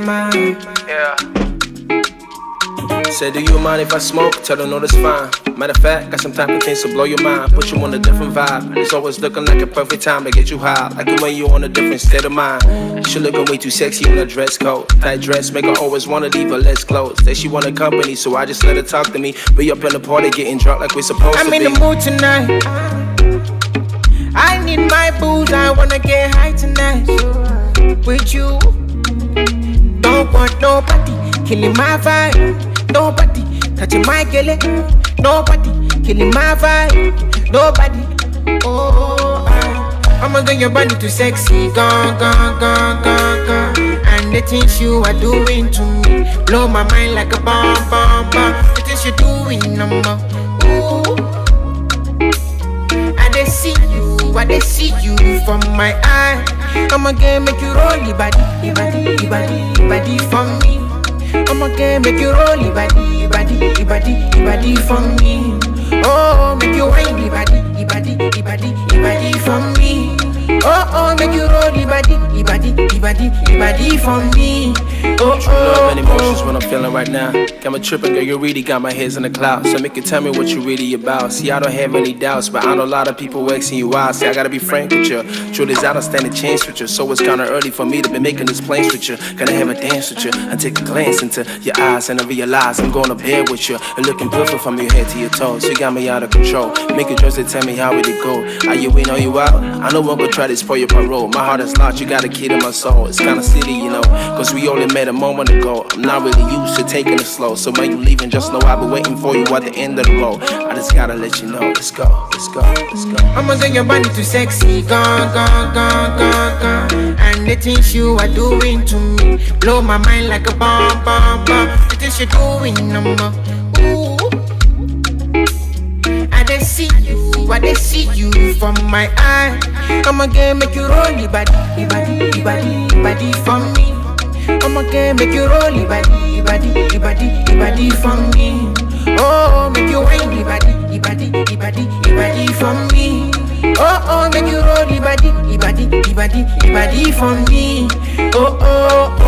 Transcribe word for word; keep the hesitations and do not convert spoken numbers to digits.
mind. Yeah. Say, do you mind if I smoke? Tell her no, that's fine. Matter of fact, got some type of things to blow your mind. Put you on a different vibe. It's always looking like a perfect time to get you high. Like the way you on a different state of mind. She looking way too sexy in a dress code. Tight dress make her always wanna leave her less clothes. Say she want a company, so I just let her talk to me. Be up in the party getting drunk like we're supposed I'm to be. I'm in the mood tonight. I need my booze, I wanna get high tonight. With you, don't want nobody killing my vibe. Nobody touching my girl. Nobody killing my vibe. Nobody. Oh, I, I'ma get your body too sexy. Gone, gone, gone, gone, gone. And the things you are doing to me blow my mind like a bomb, bomb, bomb. The things you're doing, number. Ooh, I dey see you, I dey see you from my eye. I'ma get make you roll your body, your body, your body, your body for me. I'ma get make you roll your body, your body, your body, your body for me. Oh, make you whine your body, your body, your body, your body for me. Oh, oh, make you roll your body, your body, your body, your body for me. Oh, True love and emotions what I'm feeling right now. Got me tripping, girl, you really got my heads in the clouds. So make it tell me what you really about. See, I don't have any doubts, but I know a lot of people asking you why. See, I gotta be frank with you. Truth is, I don't stand a chance with you. So it's kinda early for me to be making this plans with you. Gonna have a dance with you. I take a glance into your eyes and I realize I'm going to bed with you. And looking perfect from your head to your toes. You got me out of control. Make it just to tell me how it go. Are you in or you out? I know I'm gonna try to spoil your parole. My heart is locked, you got a kid in my soul. It's kinda silly, you know, cause we only met a moment ago. I'm not really used to taking it slow. So when you leaving, just know I've been waiting for you at the end of the road. I just gotta let you know. Let's go, let's go, let's go. I'ma get your body too sexy. Gone, gone, gone, gone, gone. And the things you are doing to me blow my mind like a bomb, bomb, bomb. The things you're doing, number. Ooh, I dey see you, I dey see you from my eye. I'ma get make you roll your body, your body, your body, your body for me. I'ma get make you roll your body, your body, your body, your body for me. Oh, make you whine your body, your body, your body, your body for me. Oh, oh, make you roll your body, your body, your body, your body for me. Oh, oh.